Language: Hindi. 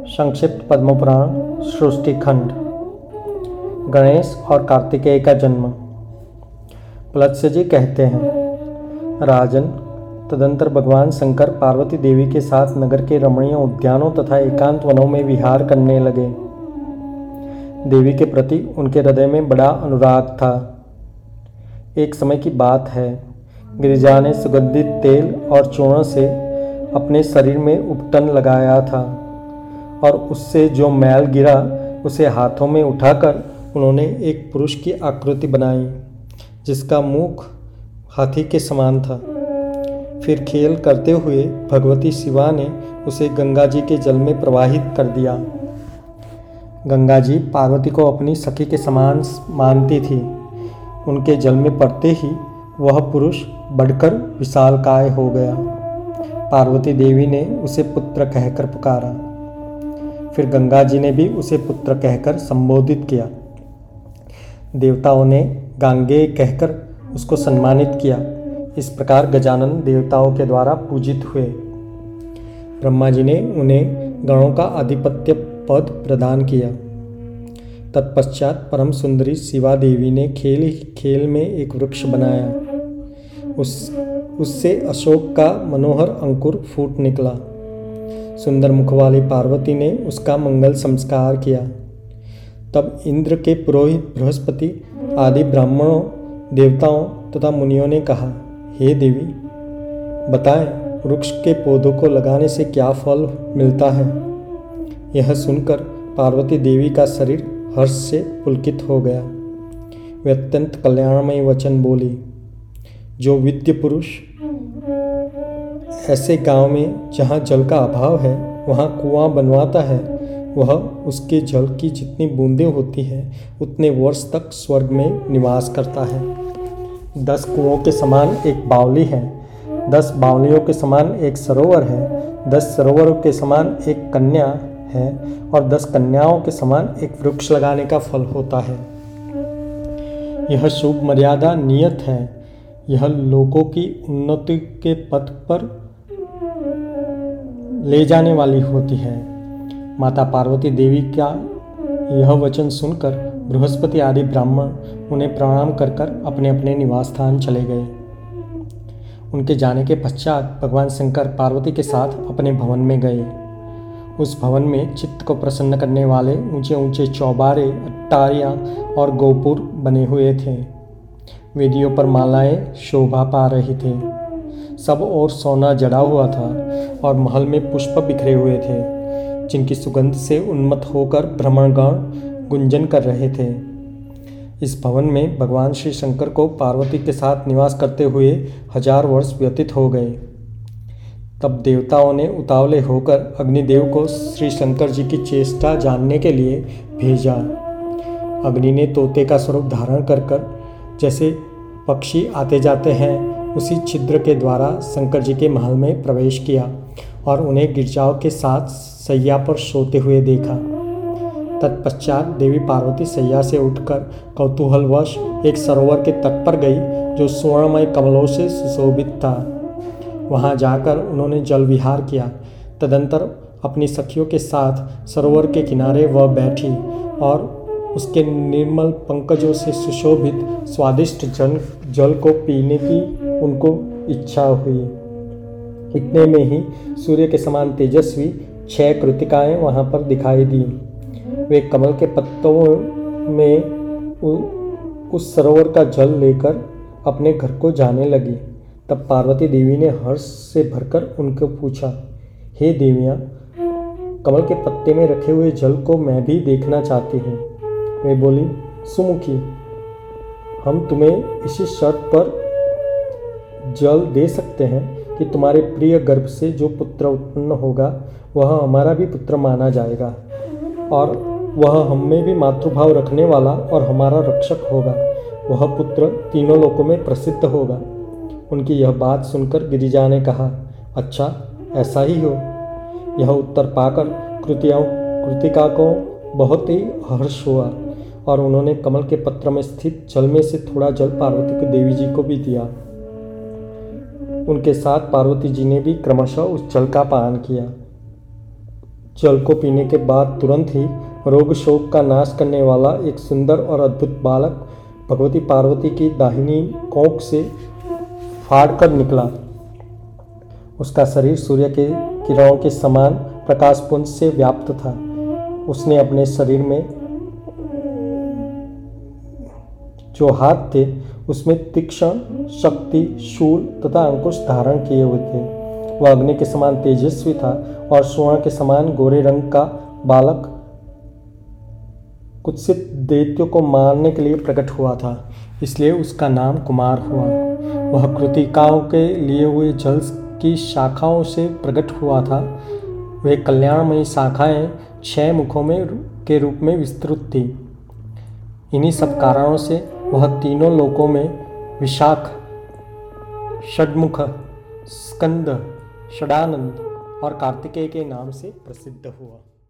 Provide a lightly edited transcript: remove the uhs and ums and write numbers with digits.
संक्षिप्त पद्मपुराण सृष्टि खंड। गणेश और कार्तिकेय का जन्म। प्लत्स्य जी कहते हैं, राजन, तदंतर भगवान शंकर पार्वती देवी के साथ नगर के रमणीय उद्यानों तथा एकांत वनों में विहार करने लगे। देवी के प्रति उनके हृदय में बड़ा अनुराग था। एक समय की बात है, गिरिजा ने सुगंधित तेल और चूर्ण से अपने शरीर में उपटन लगाया था और उससे जो मैल गिरा उसे हाथों में उठाकर उन्होंने एक पुरुष की आकृति बनाई जिसका मुख हाथी के समान था। फिर खेल करते हुए भगवती शिवा ने उसे गंगा जी के जल में प्रवाहित कर दिया। गंगा जी पार्वती को अपनी सखी के समान मानती थी। उनके जल में पड़ते ही वह पुरुष बढ़कर विशालकाय हो गया। पार्वती देवी ने उसे पुत्र कहकर पुकारा। फिर गंगा जी ने भी उसे पुत्र कहकर संबोधित किया। देवताओं ने गांगेय कहकर उसको सम्मानित किया। इस प्रकार गजानन देवताओं के द्वारा पूजित हुए। ब्रह्मा जी ने उन्हें गणों का आधिपत्य पद प्रदान किया। तत्पश्चात परम सुंदरी शिवा देवी ने खेल खेल में एक वृक्ष बनाया। उससे अशोक का मनोहर अंकुर फूट निकला। सुंदर मुख वाली पार्वती ने उसका मंगल संस्कार किया। तब इंद्र के पुरोहित बृहस्पति आदि ब्राह्मणों, देवताओं तथा मुनियों ने कहा, हे देवी, बताएं वृक्ष के पौधों को लगाने से क्या फल मिलता है। यह सुनकर पार्वती देवी का शरीर हर्ष से पुलकित हो गया। वे अत्यंत कल्याणमय वचन बोली, जो विद्य पुरुष ऐसे गांव में जहाँ जल का अभाव है वहाँ कुआं बनवाता है, वह उसके जल की जितनी बूंदें होती हैं उतने वर्ष तक स्वर्ग में निवास करता है। 10 कुओं के समान एक बावली है, 10 बावलियों के समान एक सरोवर है, 10 सरोवरों के समान एक कन्या है और 10 कन्याओं के समान एक वृक्ष लगाने का फल होता है। यह शुभ मर्यादा नियत है। यह लोगों की उन्नति के पथ पर ले जाने वाली होती है। माता पार्वती देवी का यह वचन सुनकर बृहस्पति आदि ब्राह्मण उन्हें प्रणाम कर कर अपने अपने निवास स्थान चले गए। उनके जाने के पश्चात भगवान शंकर पार्वती के साथ अपने भवन में गए। उस भवन में चित्त को प्रसन्न करने वाले ऊंचे ऊंचे चौबारे, अट्टारियाँ और गोपुर बने हुए थे। वेदियों पर मालाएं शोभा पा रही थे। सब और सोना जड़ा हुआ था और महल में पुष्प बिखरे हुए थे जिनकी सुगंध से उन्मत्त होकर भ्रमणगण गुंजन कर रहे थे। इस भवन में भगवान श्री शंकर को पार्वती के साथ निवास करते हुए 1000 वर्ष व्यतीत हो गए। तब देवताओं ने उतावले होकर अग्निदेव को श्री शंकर जी की चेष्टा जानने के लिए भेजा। अग्नि ने तोते का स्वरूप धारण कर कर जैसे पक्षी आते जाते हैं उसी छिद्र के द्वारा शंकर जी के महल में प्रवेश किया और उन्हें गिरजाओं के साथ सैया पर सोते हुए देखा। तत्पश्चात देवी पार्वती सैया से उठकर कौतूहलवश एक सरोवर के तट पर गई जो स्वर्णमय कमलों से सुशोभित था। वहां जाकर उन्होंने जल विहार किया। तदंतर अपनी सखियों के साथ सरोवर के किनारे वह बैठी और उसके निर्मल पंकजों से सुशोभित स्वादिष्ट जल को पीने की उनको इच्छा हुई। इतने में ही सूर्य के समान तेजस्वी 6 कृतिकाएं वहां पर दिखाई दी। वे कमल के पत्तों में उस सरोवर का जल लेकर अपने घर को जाने लगी। तब पार्वती देवी ने हर्ष से भरकर उनको पूछा, हे देवियाँ, कमल के पत्ते में रखे हुए जल को मैं भी देखना चाहती हूँ। वे बोली, सुमुखी, हम तुम्हें इसी शर्त पर जल दे सकते हैं कि तुम्हारे प्रिय गर्भ से जो पुत्र उत्पन्न होगा वह हमारा भी पुत्र माना जाएगा और वह हम में भी मातृभाव रखने वाला और हमारा रक्षक होगा। वह पुत्र तीनों लोकों में प्रसिद्ध होगा। उनकी यह बात सुनकर गिरिजा ने कहा, अच्छा, ऐसा ही हो। यह उत्तर पाकर कृतिका को बहुत ही हर्ष हुआ और उन्होंने कमल के पत्र में स्थित जल में से थोड़ा जल पार्वती की देवी जी को भी दिया। उनके साथ पार्वती जी ने भी क्रमशः उस जल का पान किया। जल को पीने के बाद तुरंत ही रोग शोक का नाश करने वाला एक सुंदर और अद्भुत बालक भगवती पार्वती की दाहिनी कोख से फाड़कर निकला। उसका शरीर सूर्य के किरणों के समान प्रकाशपुंज से व्याप्त था। उसने अपने शरीर में जो हाथ थे उसमें तीक्ष्ण शक्ति शूल तथा अंकुश धारण किए हुए थे। वह अग्नि के समान तेजस्वी था और स्वर्ण के समान गोरे रंग का बालक कुत्सित दैत्यों को मारने के लिए प्रकट हुआ था, इसलिए उसका नाम कुमार हुआ। वह कृतिकाओं के लिए हुए जल की शाखाओं से प्रकट हुआ था। वे कल्याणमयी शाखाएं 6 मुखों में के रूप में विस्तृत थी। इन्हीं सब कारणों से वह तीनों लोकों में विशाख, षड्मुख, स्कंद, षडानंद और कार्तिकेय के नाम से प्रसिद्ध हुआ।